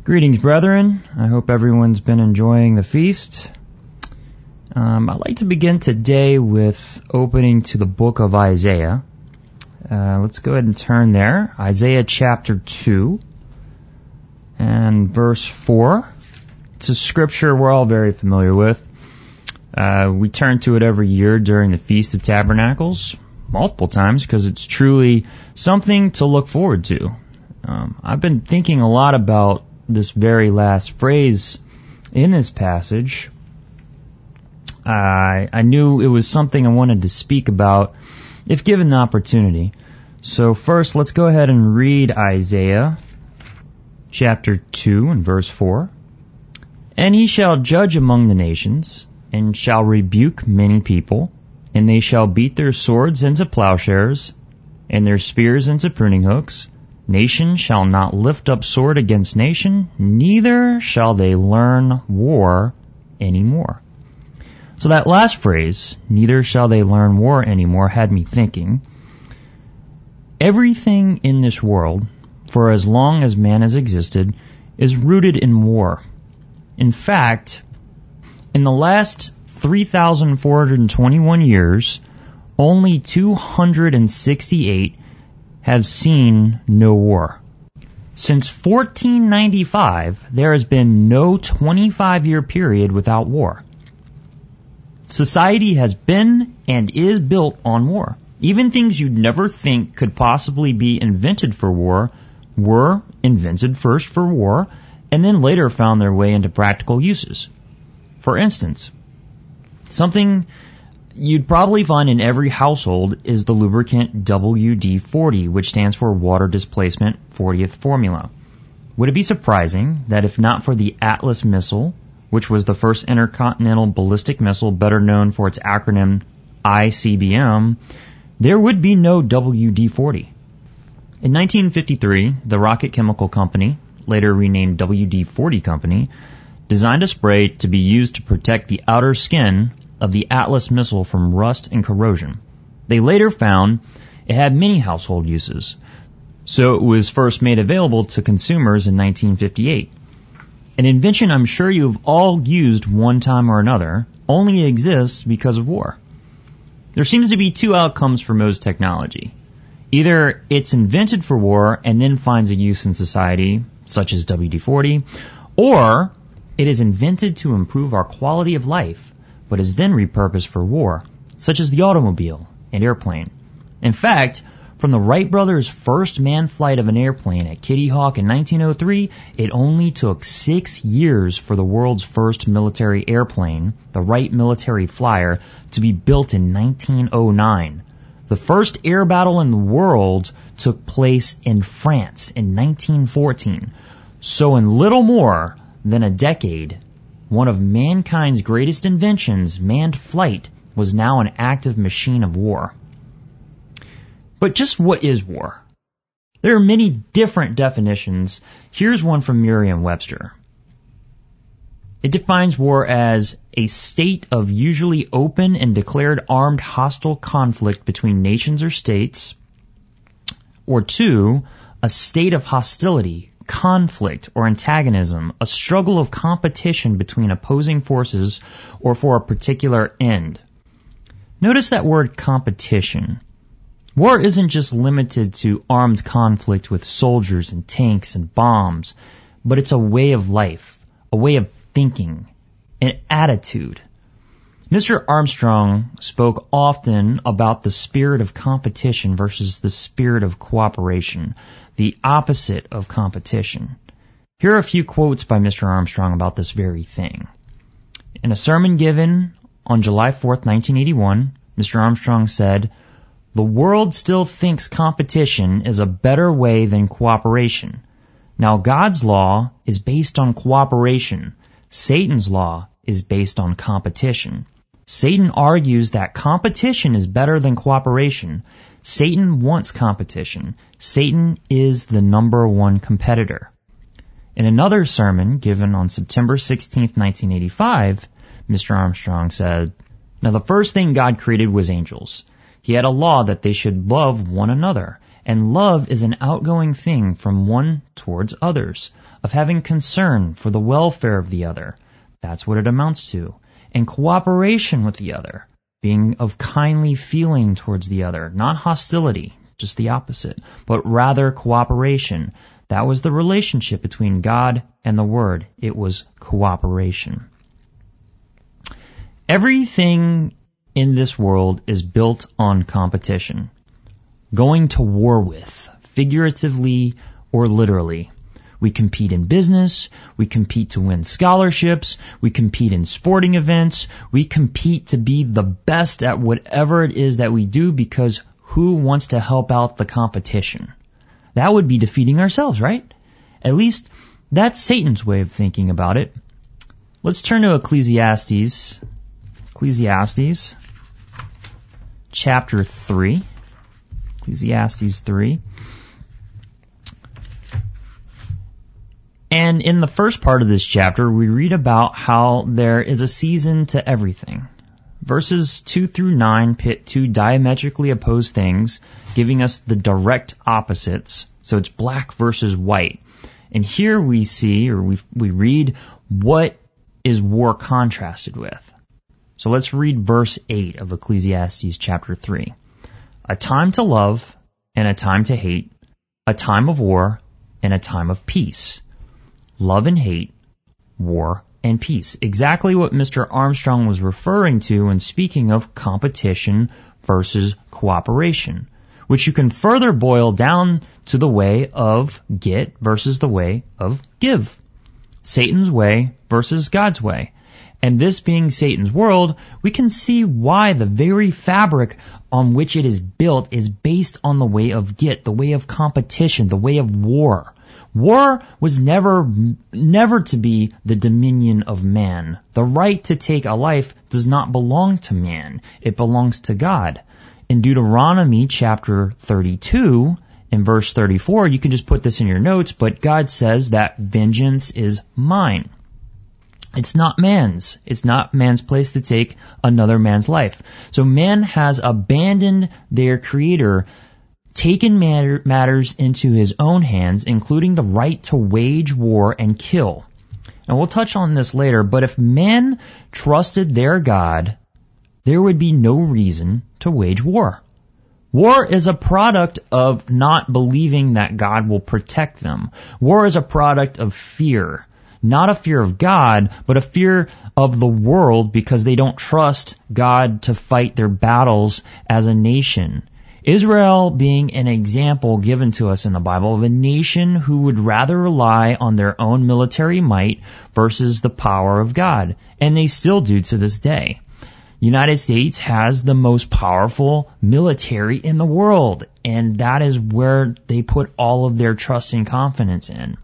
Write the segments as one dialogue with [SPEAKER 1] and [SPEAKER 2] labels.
[SPEAKER 1] Greetings, brethren. I hope everyone's been enjoying the feast. I'd like to begin today with opening to the book of Isaiah. Let's go ahead and turn there. Isaiah chapter 2 and verse 4. It's a scripture we're all very familiar with. We turn to it every year during the Feast of Tabernacles, multiple times, because it's truly something to look forward to. I've been thinking a lot about this very last phrase in this passage. I knew it was something I wanted to speak about if given the opportunity. So first, let's go ahead and read Isaiah chapter 2 and verse 4. And he shall judge among the nations, and shall rebuke many people, and they shall beat their swords into plowshares, and their spears into pruning hooks. Nation shall not lift up sword against nation, neither shall they learn war anymore. So that last phrase, neither shall they learn war anymore, had me thinking. Everything in this world, for as long as man has existed, is rooted in war. In fact, in the last 3,421 years, only 268 have seen no war. Since 1495, there has been no 25-year period without war. Society has been and is built on war. Even things you'd never think could possibly be invented for war were invented first for war and then later found their way into practical uses. For instance, something you'd probably find in every household is the lubricant WD-40, which stands for Water Displacement 40th Formula. Would it be surprising that if not for the Atlas missile, which was the first intercontinental ballistic missile better known for its acronym ICBM, there would be no WD-40? In 1953, the Rocket Chemical Company, later renamed WD-40 Company, designed a spray to be used to protect the outer skin of the Atlas missile from rust and corrosion. They later found it had many household uses, so it was first made available to consumers in 1958. An invention I'm sure you've all used one time or another only exists because of war. There seems to be two outcomes for most technology. Either it's invented for war and then finds a use in society, such as WD-40, or it is invented to improve our quality of life, but is then repurposed for war, such as the automobile and airplane. In fact, from the Wright brothers' first manned flight of an airplane at Kitty Hawk in 1903, it only took 6 years for the world's first military airplane, the Wright Military Flyer, to be built in 1909. The first air battle in the world took place in France in 1914. So in little more than a decade, one of mankind's greatest inventions, manned flight, was now an active machine of war. But just what is war? There are many different definitions. Here's one from Merriam-Webster. It defines war as a state of usually open and declared armed hostile conflict between nations or states, or 2, a state of hostility, conflict, or antagonism, a struggle of competition between opposing forces or for a particular end. Notice that word competition. War isn't just limited to armed conflict with soldiers and tanks and bombs, but it's a way of life, a way of thinking, an attitude. Mr. Armstrong spoke often about the spirit of competition versus the spirit of cooperation, the opposite of competition. Here are a few quotes by Mr. Armstrong about this very thing. In a sermon given on July 4th, 1981, Mr. Armstrong said, "The world still thinks competition is a better way than cooperation. Now God's law is based on cooperation. Satan's law is based on competition. Satan argues that competition is better than cooperation. Satan wants competition. Satan is the number one competitor." In another sermon given on September 16th, 1985, Mr. Armstrong said, "Now the first thing God created was angels. He had a law that they should love one another, And love is an outgoing thing from one towards others, of having concern for the welfare of the other. That's what it amounts to. And cooperation with the other, being of kindly feeling towards the other, not hostility, just the opposite, but rather cooperation. That was the relationship between God and the Word. It was cooperation. Everything in this world is built on competition. Going to war with, figuratively or literally. We compete in business, we compete to win scholarships, we compete in sporting events, we compete to be the best at whatever it is that we do, because who wants to help out the competition? That would be defeating ourselves, right? At least that's Satan's way of thinking about it. Let's turn to Ecclesiastes chapter 3. Ecclesiastes 3. And in the first part of this chapter, we read about how there is a season to everything. Verses 2 through 9 pit two diametrically opposed things, giving us the direct opposites. So it's black versus white. And here we see, or we read, what is war contrasted with. So let's read verse 8 of Ecclesiastes chapter 3. A time to love and a time to hate, a time of war and a time of peace. Love and hate, war and peace. Exactly what Mr. Armstrong was referring to when speaking of competition versus cooperation, which you can further boil down to the way of get versus the way of give. Satan's way versus God's way. And this being Satan's world, we can see why the very fabric on which it is built is based on the way of get, the way of competition, the way of war. War was never to be the dominion of man. The right to take a life does not belong to man. It belongs to God. In Deuteronomy chapter 32, in verse 34, you can just put this in your notes, but God says that vengeance is mine. It's not man's. It's not man's place to take another man's life. So man has abandoned their Creator, taken matters into his own hands, including the right to wage war and kill. And we'll touch on this later, but if men trusted their God, there would be no reason to wage war. War is a product of not believing that God will protect them. War is a product of fear. Not a fear of God, but a fear of the world, because they don't trust God to fight their battles as a nation. Israel being an example given to us in the Bible of a nation who would rather rely on their own military might versus the power of God. And they still do to this day. United States has the most powerful military in the world, and that is where they put all of their trust and confidence in.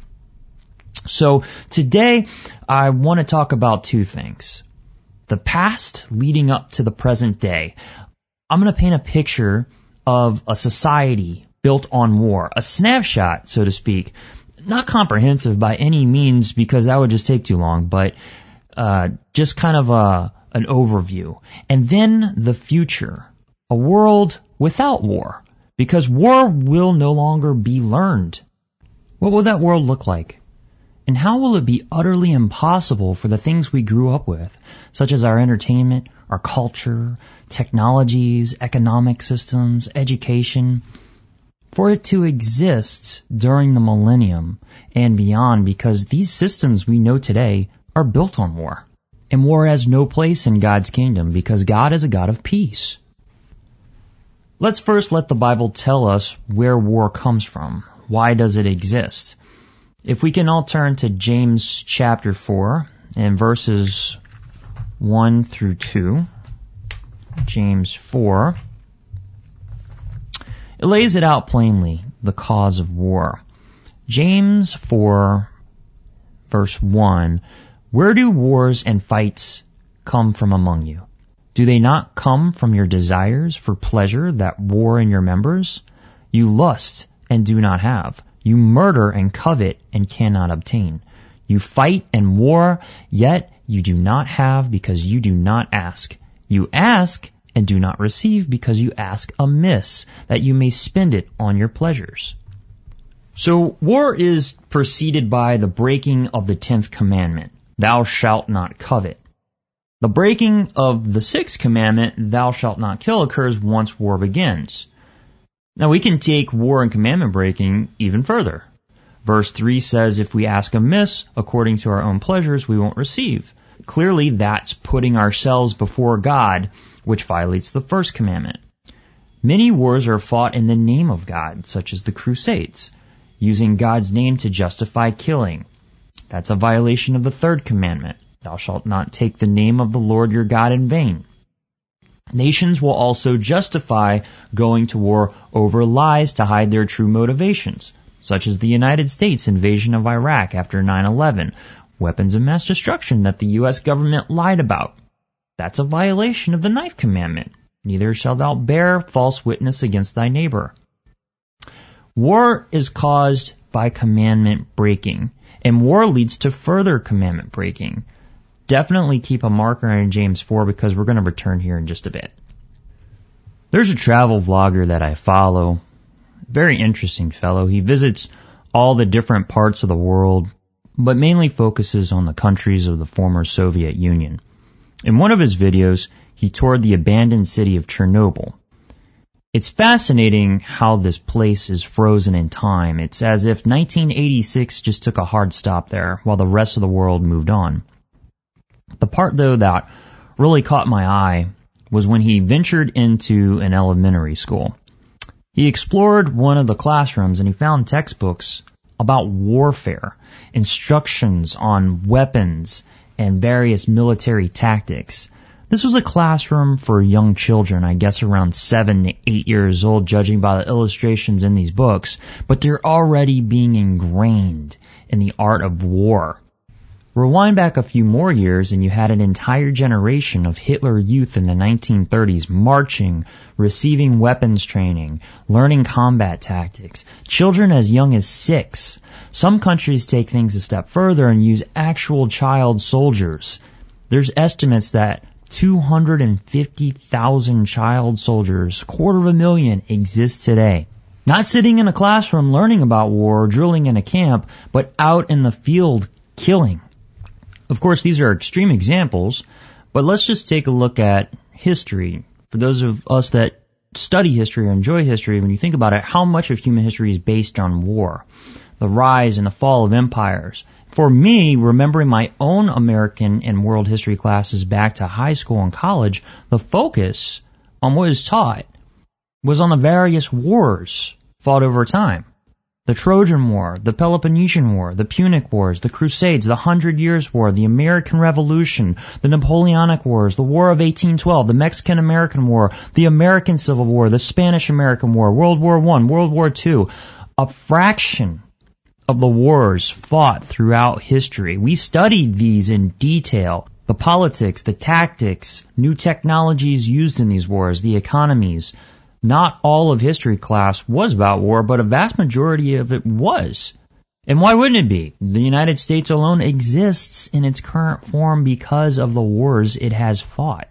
[SPEAKER 1] So today I want to talk about two things. The past leading up to the present day. I'm going to paint a picture of a society built on war, a snapshot, so to speak. Not comprehensive by any means, because that would just take too long, but just kind of an overview. And then the future, a world without war, because war will no longer be learned. What will that world look like? And how will it be utterly impossible for the things we grew up with, such as our entertainment, our culture, technologies, economic systems, education, for it to exist during the millennium and beyond, because these systems we know today are built on war. And war has no place in God's kingdom, because God is a God of peace. Let's first let the Bible tell us where war comes from. Why does it exist? If we can all turn to James chapter 4 and verses 1 through 2. James 4. It lays it out plainly, the cause of war. James 4, verse 1. Where do wars and fights come from among you? Do they not come from your desires for pleasure that war in your members? You lust and do not have. You murder and covet and cannot obtain. You fight and war, yet you do not have because you do not ask. You ask and do not receive because you ask amiss, that you may spend it on your pleasures. So war is preceded by the breaking of the 10th commandment, thou shalt not covet. The breaking of the 6th commandment, thou shalt not kill, occurs once war begins. Now we can take war and commandment breaking even further. Verse 3 says if we ask amiss according to our own pleasures, we won't receive. Clearly that's putting ourselves before God, which violates the 1st commandment. Many wars are fought in the name of God, such as the Crusades, using God's name to justify killing. That's a violation of the 3rd commandment. Thou shalt not take the name of the Lord your God in vain. Nations will also justify going to war over lies to hide their true motivations, such as the United States invasion of Iraq after 9/11, weapons of mass destruction that the U.S. government lied about. That's a violation of the 9th commandment. Neither shalt thou bear false witness against thy neighbor. War is caused by commandment breaking, and war leads to further commandment breaking. Definitely keep a marker in James 4 because we're going to return here in just a bit. There's a travel vlogger that I follow. Very interesting fellow. He visits all the different parts of the world, but mainly focuses on the countries of the former Soviet Union. In one of his videos, he toured the abandoned city of Chernobyl. It's fascinating how this place is frozen in time. It's as if 1986 just took a hard stop there while the rest of the world moved on. The part, though, that really caught my eye was when he ventured into an elementary school. He explored one of the classrooms and he found textbooks about warfare, instructions on weapons, and various military tactics. This was a classroom for young children, I guess around 7 to 8 years old, judging by the illustrations in these books, but they're already being ingrained in the art of war. Rewind back a few more years and you had an entire generation of Hitler youth in the 1930s marching, receiving weapons training, learning combat tactics. Children as young as 6. Some countries take things a step further and use actual child soldiers. There's estimates that 250,000 child soldiers, 250,000, exist today. Not sitting in a classroom learning about war or drilling in a camp, but out in the field killing. Of course, these are extreme examples, but let's just take a look at history. For those of us that study history or enjoy history, when you think about it, how much of human history is based on war? The rise and the fall of empires. For me, remembering my own American and world history classes back to high school and college, the focus on what is taught was on the various wars fought over time. The Trojan War, the Peloponnesian War, the Punic Wars, the Crusades, the 100 Years' War, the American Revolution, the Napoleonic Wars, the War of 1812, the Mexican-American War, the American Civil War, the Spanish-American War, World War I, World War II. A fraction of the wars fought throughout history. We studied these in detail. The politics, the tactics, new technologies used in these wars, the economies. Not all of history class was about war, but a vast majority of it was. And why wouldn't it be? The United States alone exists in its current form because of the wars it has fought.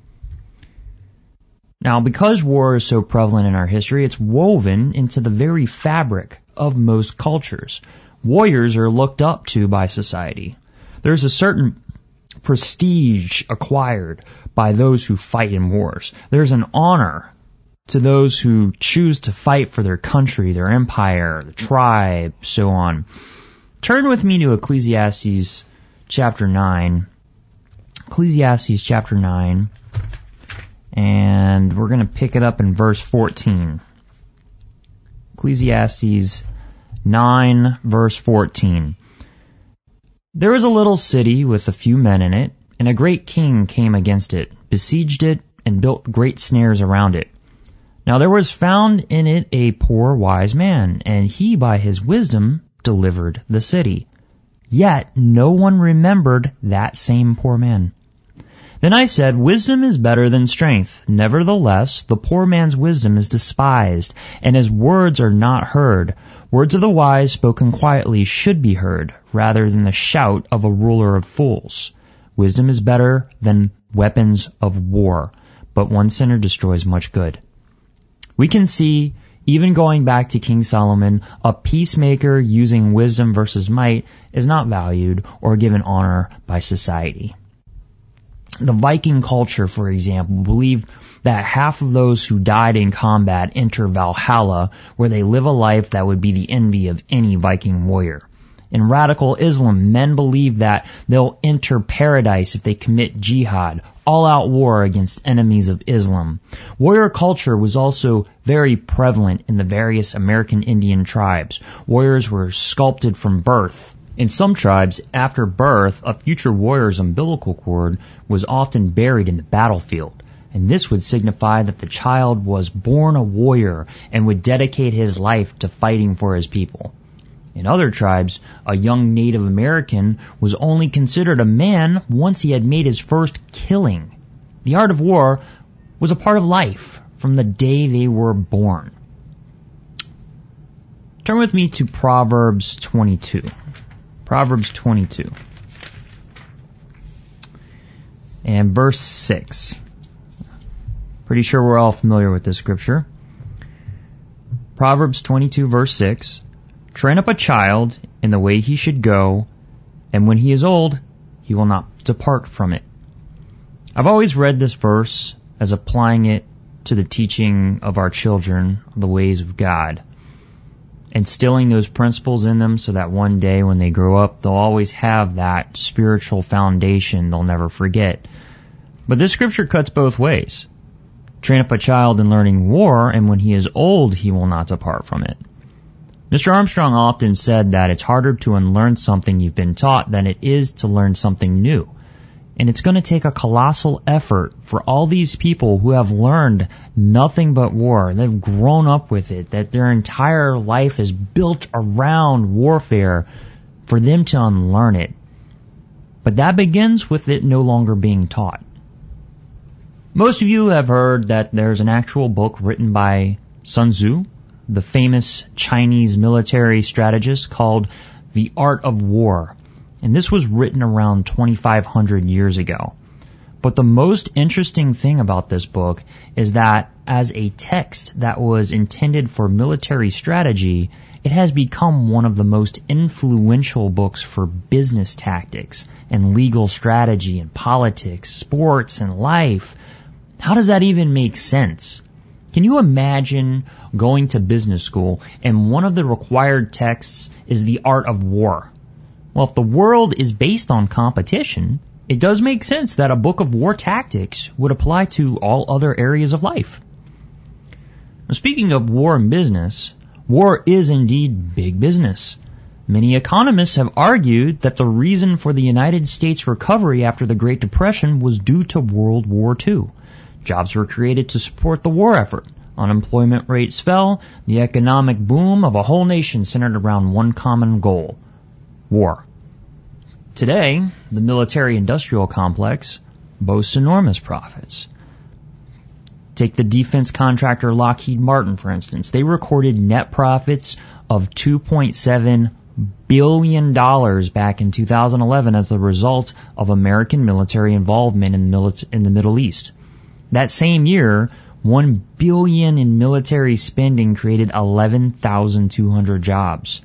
[SPEAKER 1] Now, because war is so prevalent in our history, it's woven into the very fabric of most cultures. Warriors are looked up to by society. There's a certain prestige acquired by those who fight in wars. There's an honor to those who choose to fight for their country, their empire, the tribe, so on. Turn with me to Ecclesiastes chapter 9. Ecclesiastes chapter 9. And we're going to pick it up in verse 14. Ecclesiastes 9, verse 14. There was a little city with a few men in it, and a great king came against it, besieged it, and built great snares around it. Now there was found in it a poor wise man, and he by his wisdom delivered the city. Yet no one remembered that same poor man. Then I said, wisdom is better than strength. Nevertheless, the poor man's wisdom is despised, and his words are not heard. Words of the wise spoken quietly should be heard, rather than the shout of a ruler of fools. Wisdom is better than weapons of war, but one sinner destroys much good. We can see, even going back to King Solomon, a peacemaker using wisdom versus might is not valued or given honor by society. The Viking culture, for example, believed that half of those who died in combat enter Valhalla, where they live a life that would be the envy of any Viking warrior. In radical Islam, men believe that they'll enter paradise if they commit jihad, all-out war against enemies of Islam. Warrior culture was also very prevalent in the various American Indian tribes. Warriors were sculpted from birth. In some tribes, after birth, a future warrior's umbilical cord was often buried in the battlefield, and this would signify that the child was born a warrior and would dedicate his life to fighting for his people. In other tribes, a young Native American was only considered a man once he had made his first killing. The art of war was a part of life from the day they were born. Turn with me to Proverbs 22. Proverbs 22. And verse 6. Pretty sure we're all familiar with this scripture. Proverbs 22 verse 6. Train up a child in the way he should go, and when he is old, he will not depart from it. I've always read this verse as applying it to the teaching of our children of the ways of God, instilling those principles in them so that one day when they grow up, they'll always have that spiritual foundation they'll never forget. But this scripture cuts both ways. Train up a child in learning war, and when he is old, he will not depart from it. Mr. Armstrong often said that it's harder to unlearn something you've been taught than it is to learn something new. And it's going to take a colossal effort for all these people who have learned nothing but war. They've grown up with it, that their entire life is built around warfare, for them to unlearn it. But that begins with it no longer being taught. Most of you have heard that there's an actual book written by Sun Tzu, the famous Chinese military strategist, called The Art of War. And this was written around 2,500 years ago. But the most interesting thing about this book is that as a text that was intended for military strategy, it has become one of the most influential books for business tactics and legal strategy and politics, sports and life. How does that even make sense? Can you imagine going to business school and one of the required texts is The Art of War? Well, if the world is based on competition, it does make sense that a book of war tactics would apply to all other areas of life. Now, speaking of war and business, war is indeed big business. Many economists have argued that the reason for the United States recovery after the Great Depression was due to World War II. Jobs were created to support the war effort. Unemployment rates fell. The economic boom of a whole nation centered around one common goal: war. Today, the military-industrial complex boasts enormous profits. Take the defense contractor Lockheed Martin, for instance. They recorded net profits of $2.7 billion back in 2011 as a result of American military involvement in the Middle East. That same year, $1 billion in military spending created 11,200 jobs.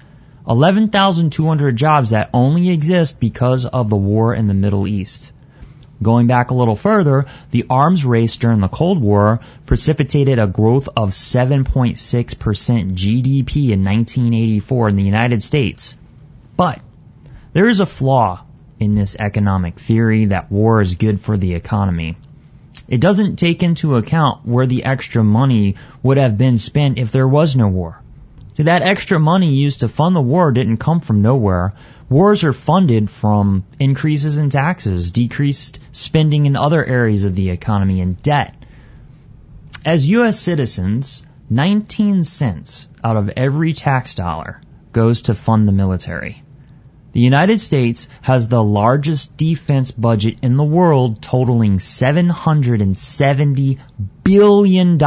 [SPEAKER 1] 11,200 jobs that only exist because of the war in the Middle East. Going back a little further, the arms race during the Cold War precipitated a growth of 7.6% GDP in 1984 in the United States. But there is a flaw in this economic theory that war is good for the economy. It doesn't take into account where the extra money would have been spent if there was no war. So that extra money used to fund the war didn't come from nowhere. Wars are funded from increases in taxes, decreased spending in other areas of the economy, and debt. As U.S. citizens, 19 cents out of every tax dollar goes to fund the military. The United States has the largest defense budget in the world, totaling $770 billion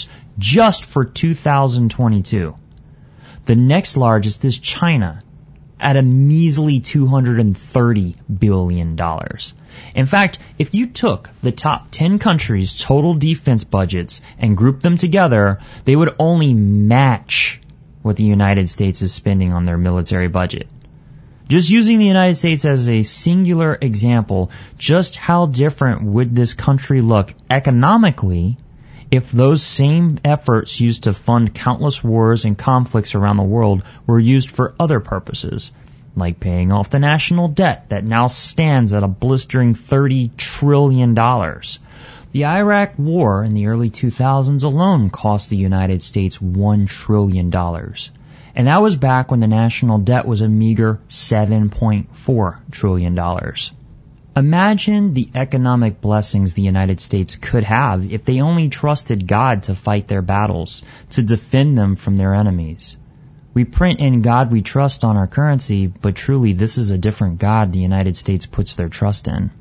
[SPEAKER 1] just for 2022. The next largest is China, at a measly $230 billion. In fact, if you took the top 10 countries' total defense budgets and grouped them together, they would only match what the United States is spending on their military budget. Just using the United States as a singular example, just how different would this country look economically if those same efforts used to fund countless wars and conflicts around the world were used for other purposes, like paying off the national debt that now stands at a blistering $30 trillion. The Iraq War in the early 2000s alone cost the United States $1 trillion. And that was back when the national debt was a meager $7.4 trillion. Imagine the economic blessings the United States could have if they only trusted God to fight their battles, to defend them from their enemies. We print "In God We Trust" on our currency, but truly this is a different God the United States puts their trust in.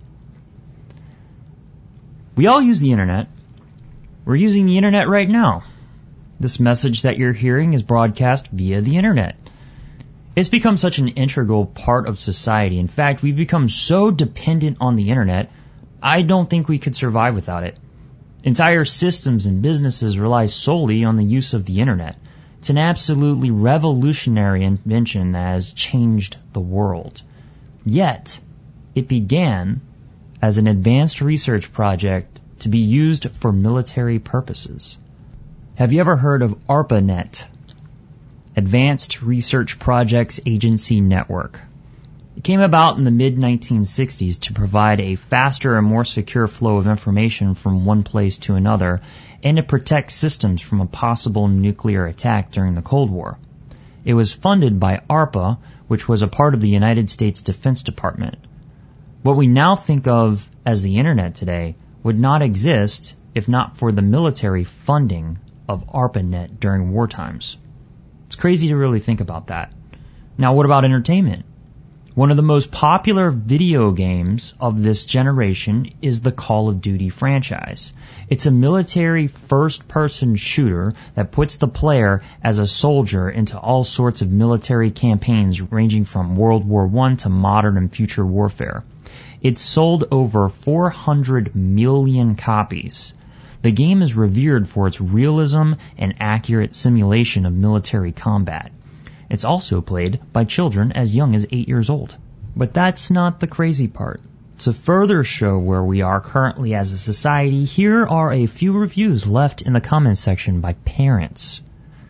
[SPEAKER 1] We all use the internet. We're using the internet right now. This message that you're hearing is broadcast via the internet. It's become such an integral part of society. In fact, we've become so dependent on the internet, I don't think we could survive without it. Entire systems and businesses rely solely on the use of the internet. It's an absolutely revolutionary invention that has changed the world. Yet, it began as an advanced research project to be used for military purposes. Have you ever heard of ARPANET? Advanced Research Projects Agency Network. It came about in the mid-1960s to provide a faster and more secure flow of information from one place to another and to protect systems from a possible nuclear attack during the Cold War. It was funded by ARPA, which was a part of the United States Defense Department. What we now think of as the internet today would not exist if not for the military funding of ARPANET during war times. It's crazy to really think about that. Now, what about entertainment? One of the most popular video games of this generation is the Call of Duty franchise. It's a military first-person shooter that puts the player as a soldier into all sorts of military campaigns ranging from World War I to modern and future warfare. It's sold over 400 million copies. The game is revered for its realism and accurate simulation of military combat. It's also played by children as young as 8 years old. But that's not the crazy part. To further show where we are currently as a society, here are a few reviews left in the comments section by parents.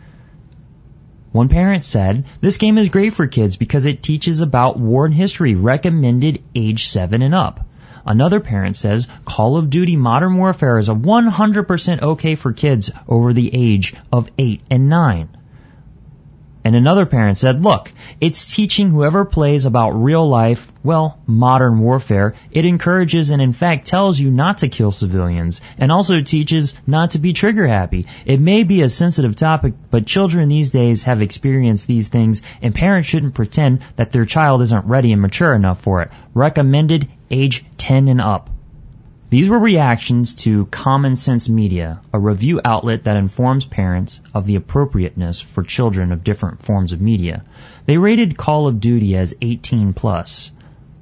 [SPEAKER 1] One parent said, "This game is great for kids because it teaches about war and history, recommended age 7 and up." Another parent says, "Call of Duty Modern Warfare is a 100% okay for kids over the age of 8 and 9. And another parent said, "Look, it's teaching whoever plays about real life, modern warfare. It encourages and in fact tells you not to kill civilians and also teaches not to be trigger happy. It may be a sensitive topic, but children these days have experienced these things and parents shouldn't pretend that their child isn't ready and mature enough for it. Recommended age 10 and up." These were reactions to Common Sense Media, a review outlet that informs parents of the appropriateness for children of different forms of media. They rated Call of Duty as 18+.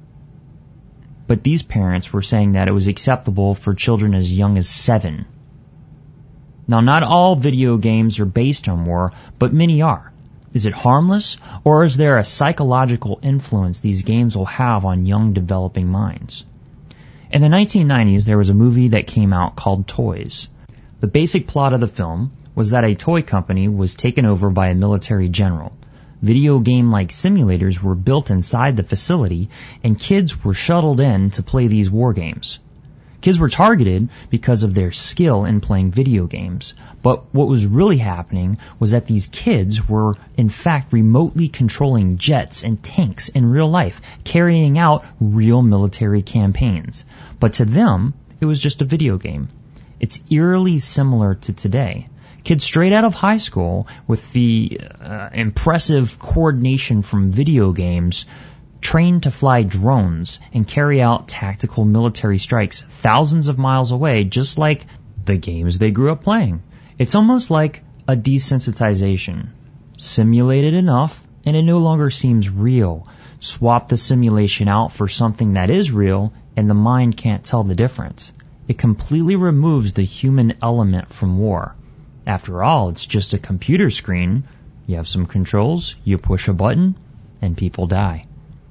[SPEAKER 1] But these parents were saying that it was acceptable for children as young as 7. Now, not all video games are based on war, but many are. Is it harmless, or is there a psychological influence these games will have on young developing minds? In the 1990s, there was a movie that came out called Toys. The basic plot of the film was that a toy company was taken over by a military general. Video game-like simulators were built inside the facility, and kids were shuttled in to play these war games. Kids were targeted because of their skill in playing video games, but what was really happening was that these kids were in fact remotely controlling jets and tanks in real life, carrying out real military campaigns. But to them, it was just a video game. It's eerily similar to today. Kids straight out of high school with the impressive coordination from video games trained to fly drones and carry out tactical military strikes thousands of miles away, just like the games they grew up playing. It's almost like a desensitization. Simulated enough and it no longer seems real. Swap the simulation out for something that is real, and the mind can't tell the difference. It completely removes the human element from war. After all, it's just a computer screen. You have some controls, you push a button, and people die.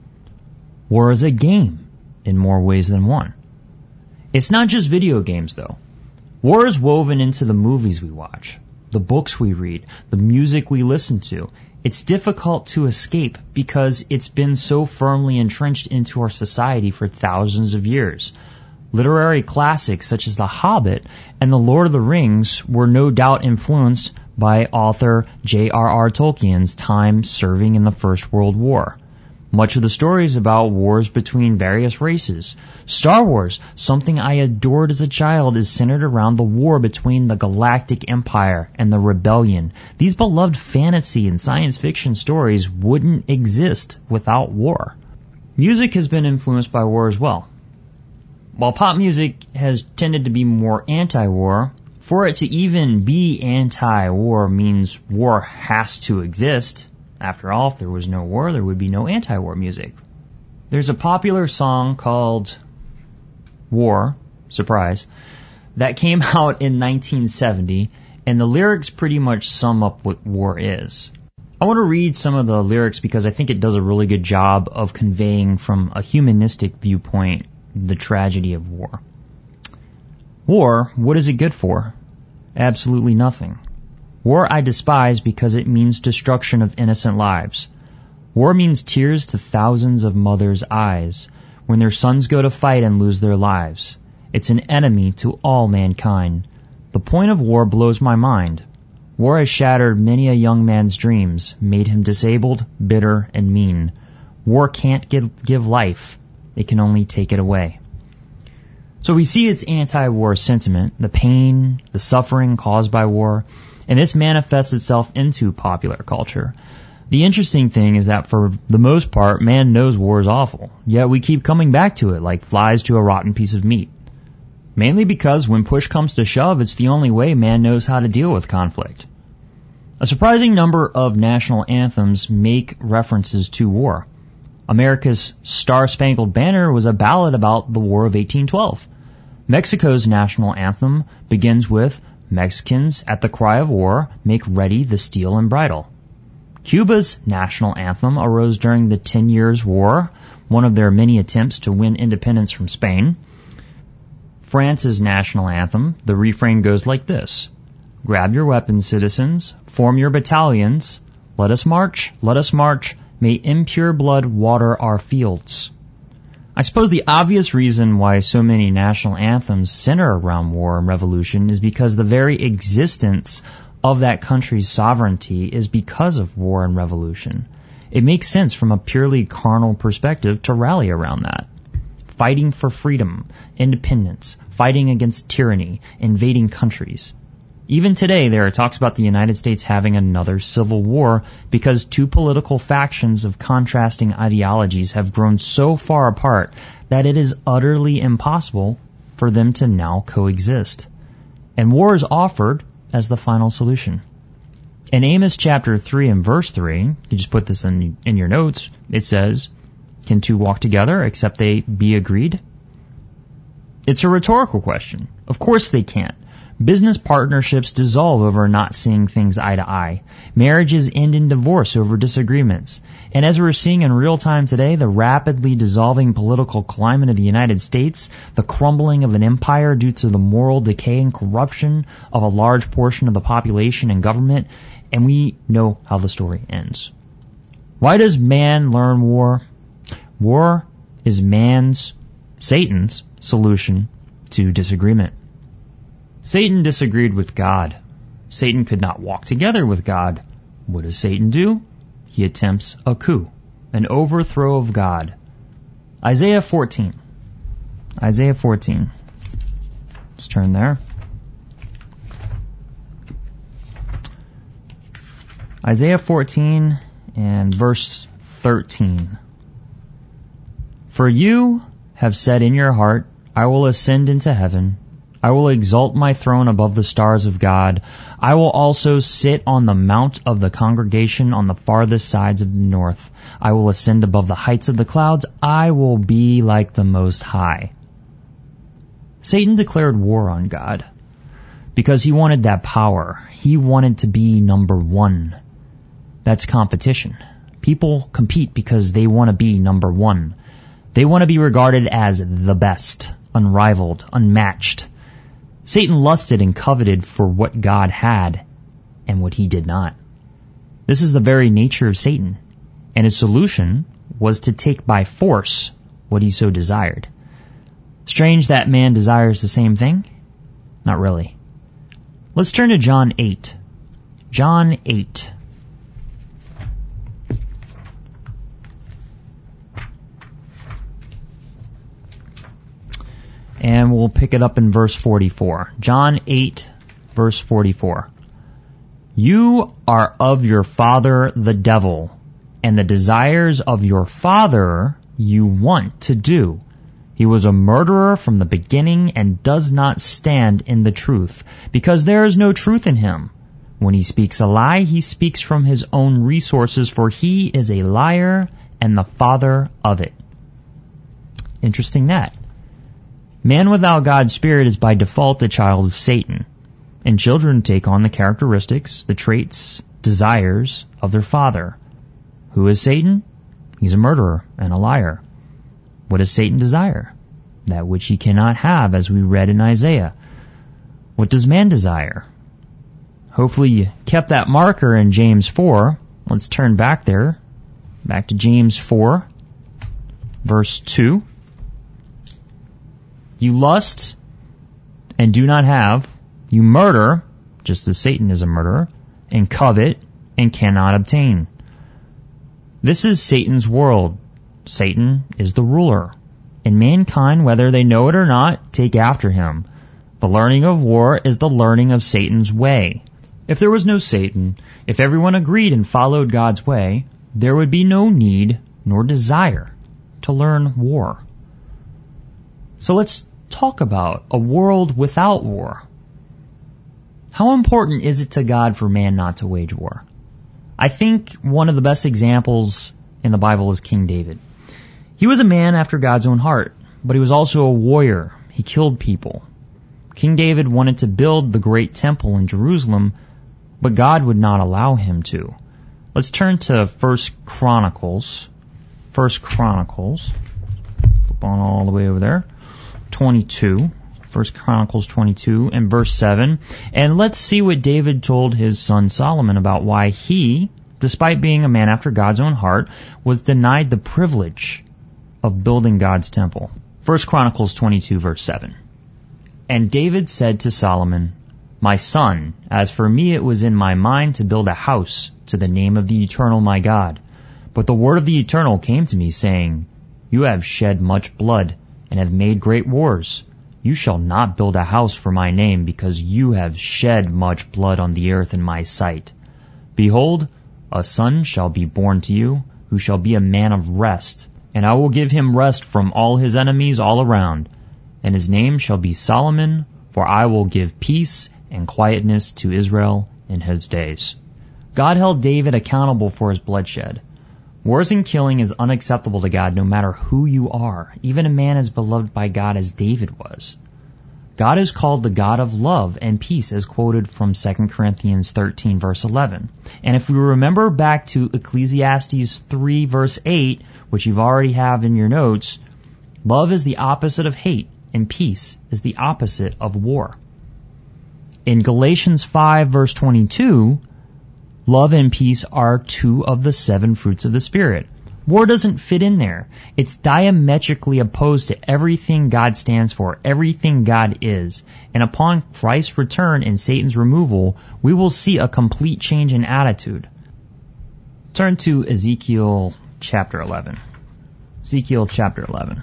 [SPEAKER 1] War is a game in more ways than one. It's not just video games, though. War is woven into the movies we watch, the books we read, the music we listen to. It's difficult to escape because it's been so firmly entrenched into our society for thousands of years. Literary classics such as The Hobbit and The Lord of the Rings were no doubt influenced by author J.R.R. Tolkien's time serving in the First World War. Much of the story is about wars between various races. Star Wars, something I adored as a child, is centered around the war between the Galactic Empire and the Rebellion. These beloved fantasy and science fiction stories wouldn't exist without war. Music has been influenced by war as well. While pop music has tended to be more anti-war, for it to even be anti-war means war has to exist. After all, if there was no war, there would be no anti-war music. There's a popular song called War, surprise, that came out in 1970, and the lyrics pretty much sum up what war is. I want to read some of the lyrics because I think it does a really good job of conveying from a humanistic viewpoint the tragedy of war. War, what is it good for? Absolutely nothing. War I despise because it means destruction of innocent lives. War means tears to thousands of mothers' eyes when their sons go to fight and lose their lives. It's an enemy to all mankind. The point of war blows my mind. War has shattered many a young man's dreams, made him disabled, bitter, and mean. War can't give life. It can only take it away. So we see its anti-war sentiment, the pain, the suffering caused by war, and this manifests itself into popular culture. The interesting thing is that for the most part, man knows war is awful, yet we keep coming back to it like flies to a rotten piece of meat. Mainly because when push comes to shove, it's the only way man knows how to deal with conflict. A surprising number of national anthems make references to war. America's Star-Spangled Banner was a ballad about the War of 1812. Mexico's national anthem begins with Mexicans at the cry of war make ready the steel and bridle. Cuba's national anthem arose during the 10 Years' War, one of their many attempts to win independence from Spain. France's national anthem, the refrain goes like this: grab your weapons, citizens, form your battalions, let us march, may impure blood water our fields. I suppose the obvious reason why so many national anthems center around war and revolution is because the very existence of that country's sovereignty is because of war and revolution. It makes sense from a purely carnal perspective to rally around that. Fighting for freedom, independence, fighting against tyranny, invading countries. Even today, there are talks about the United States having another civil war because two political factions of contrasting ideologies have grown so far apart that it is utterly impossible for them to now coexist. And war is offered as the final solution. In Amos chapter 3 and verse 3, you just put this in your notes, it says, can two walk together except they be agreed? It's a rhetorical question. Of course they can't. Business partnerships dissolve over not seeing things eye to eye. Marriages end in divorce over disagreements. And as we're seeing in real time today, the rapidly dissolving political climate of the United States, the crumbling of an empire due to the moral decay and corruption of a large portion of the population and government, and we know how the story ends. Why does man learn war? War is Satan's solution to disagreement. Satan disagreed with God. Satan could not walk together with God. What does Satan do? He attempts a coup, an overthrow of God. Isaiah 14. Isaiah 14. Let's turn there. Isaiah 14 and verse 13. For you have said in your heart, I will ascend into heaven. I will exalt my throne above the stars of God. I will also sit on the mount of the congregation on the farthest sides of the north. I will ascend above the heights of the clouds. I will be like the Most High. Satan declared war on God because he wanted that power. He wanted to be number one. That's competition. People compete because they want to be number one. They want to be regarded as the best, unrivaled, unmatched. Satan lusted and coveted for what God had and what he did not. This is the very nature of Satan, and his solution was to take by force what he so desired. Strange that man desires the same thing? Not really. Let's turn to John 8. John 8. And we'll pick it up in verse 44. John 8, verse 44. You are of your father the devil, and the desires of your father you want to do. He was a murderer from the beginning and does not stand in the truth, because there is no truth in him. When he speaks a lie, he speaks from his own resources, for he is a liar and the father of it. Interesting that. Man without God's Spirit is by default a child of Satan, and children take on the characteristics, the traits, desires of their father. Who is Satan? He's a murderer and a liar. What does Satan desire? That which he cannot have, as we read in Isaiah. What does man desire? Hopefully you kept that marker in James 4. Let's turn back there. Back to James 4, verse 2. You lust and do not have. You murder, just as Satan is a murderer, and covet and cannot obtain. This is Satan's world. Satan is the ruler. And mankind, whether they know it or not, take after him. The learning of war is the learning of Satan's way. If there was no Satan, if everyone agreed and followed God's way, there would be no need nor desire to learn war. So let's talk about a world without war. How important is it to God for man not to wage war? I think one of the best examples in the Bible is King David. He was a man after God's own heart, but he was also a warrior. He killed people. King David wanted to build the great temple in Jerusalem, but God would not allow him to. Let's turn to 1 Chronicles. 1 Chronicles. Flip on all the way over there. 22. 1 Chronicles 22 and verse 7. And let's see what David told his son Solomon about why he, despite being a man after God's own heart, was denied the privilege of building God's temple. 1 Chronicles 22 verse 7. And David said to Solomon, My son, as for me it was in my mind to build a house to the name of the Eternal my God. But the word of the Eternal came to me, saying, You have shed much blood, and have made great wars. You shall not build a house for my name, because you have shed much blood on the earth in my sight. Behold, a son shall be born to you, who shall be a man of rest, and I will give him rest from all his enemies all around. And his name shall be Solomon, for I will give peace and quietness to Israel in his days. God held David accountable for his bloodshed. Wars and killing is unacceptable to God no matter who you are, even a man as beloved by God as David was. God is called the God of love and peace, as quoted from 2 Corinthians 13 verse 11. And if we remember back to Ecclesiastes 3 verse 8, which you've already have in your notes, love is the opposite of hate, and peace is the opposite of war. In Galatians 5 verse 22, love and peace are two of the 7 fruits of the Spirit. War doesn't fit in there. It's diametrically opposed to everything God stands for, everything God is. And upon Christ's return and Satan's removal, we will see a complete change in attitude. Turn to Ezekiel chapter 11. Ezekiel chapter 11.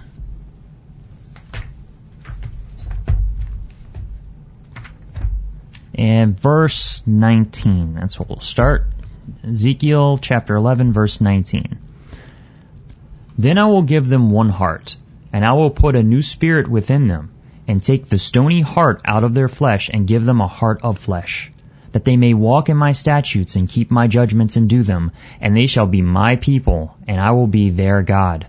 [SPEAKER 1] And verse 19, that's where we'll start. Ezekiel chapter 11, verse 19. Then I will give them one heart, and I will put a new spirit within them, and take the stony heart out of their flesh and give them a heart of flesh, that they may walk in my statutes and keep my judgments and do them, and they shall be my people, and I will be their God.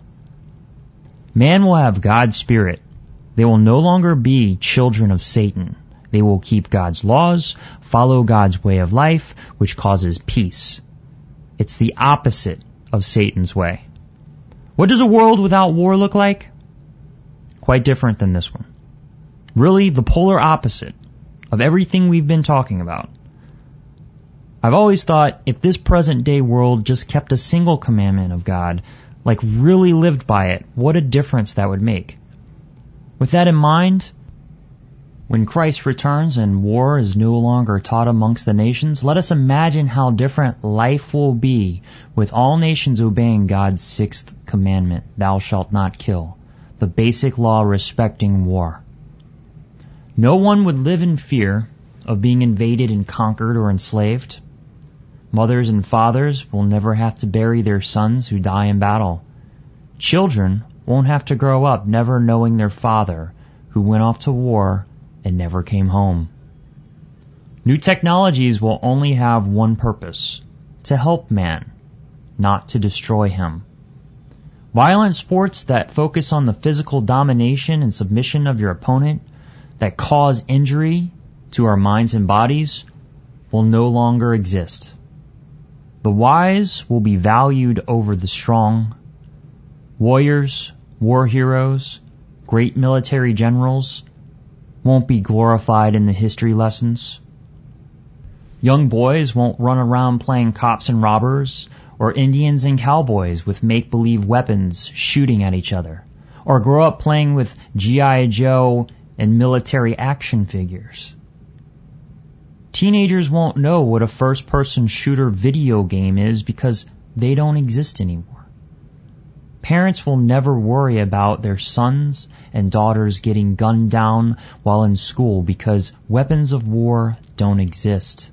[SPEAKER 1] Man will have God's Spirit. They will no longer be children of Satan. They will keep God's laws, follow God's way of life, which causes peace. It's the opposite of Satan's way. What does a world without war look like? Quite different than this one. Really, the polar opposite of everything we've been talking about. I've always thought if this present day world just kept a single commandment of God, like really lived by it, what a difference that would make. With that in mind, when Christ returns and war is no longer taught amongst the nations, let us imagine how different life will be with all nations obeying God's sixth commandment, thou shalt not kill, the basic law respecting war. No one would live in fear of being invaded and conquered or enslaved. Mothers and fathers will never have to bury their sons who die in battle. Children won't have to grow up never knowing their father who went off to war and never came home. New technologies will only have one purpose, to help man, not to destroy him. Violent sports that focus on the physical domination and submission of your opponent, that cause injury to our minds and bodies, will no longer exist. The wise will be valued over the strong. Warriors, war heroes, great military generals won't be glorified in the history lessons. Young boys won't run around playing cops and robbers, or Indians and cowboys with make-believe weapons shooting at each other, or grow up playing with G.I. Joe and military action figures. Teenagers won't know what a first-person shooter video game is because they don't exist anymore. Parents will never worry about their sons and daughters getting gunned down while in school because weapons of war don't exist.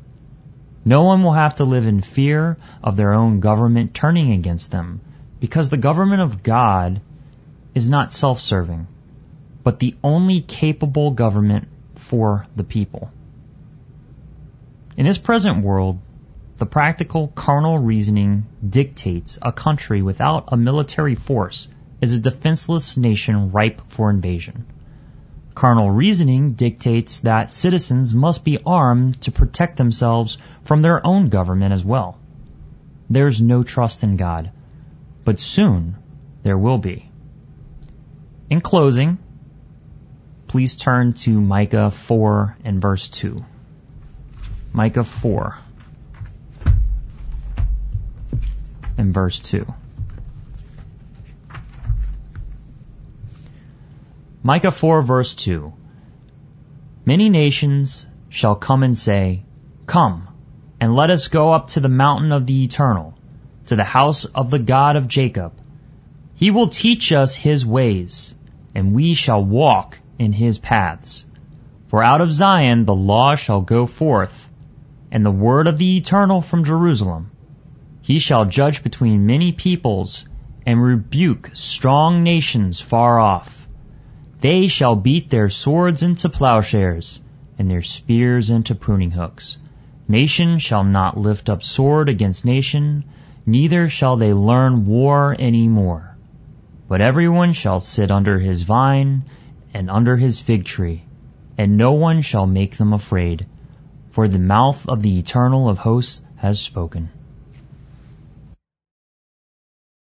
[SPEAKER 1] No one will have to live in fear of their own government turning against them because the government of God is not self-serving, but the only capable government for the people. In this present world, the practical carnal reasoning dictates a country without a military force is a defenseless nation ripe for invasion. Carnal reasoning dictates that citizens must be armed to protect themselves from their own government as well. There's no trust in God, but soon there will be. In closing, please turn to Micah 4 and verse 2. Micah 4 and verse 2. Micah 4 verse 2. Many nations shall come and say, Come, and let us go up to the mountain of the Eternal, to the house of the God of Jacob. He will teach us his ways, and we shall walk in his paths. For out of Zion the law shall go forth, and the word of the Eternal from Jerusalem. He shall judge between many peoples, and rebuke strong nations far off. They shall beat their swords into plowshares, and their spears into pruning hooks. Nation shall not lift up sword against nation, neither shall they learn war any more. But everyone shall sit under his vine, and under his fig tree, and no one shall make them afraid. For the mouth of the Eternal of hosts has spoken.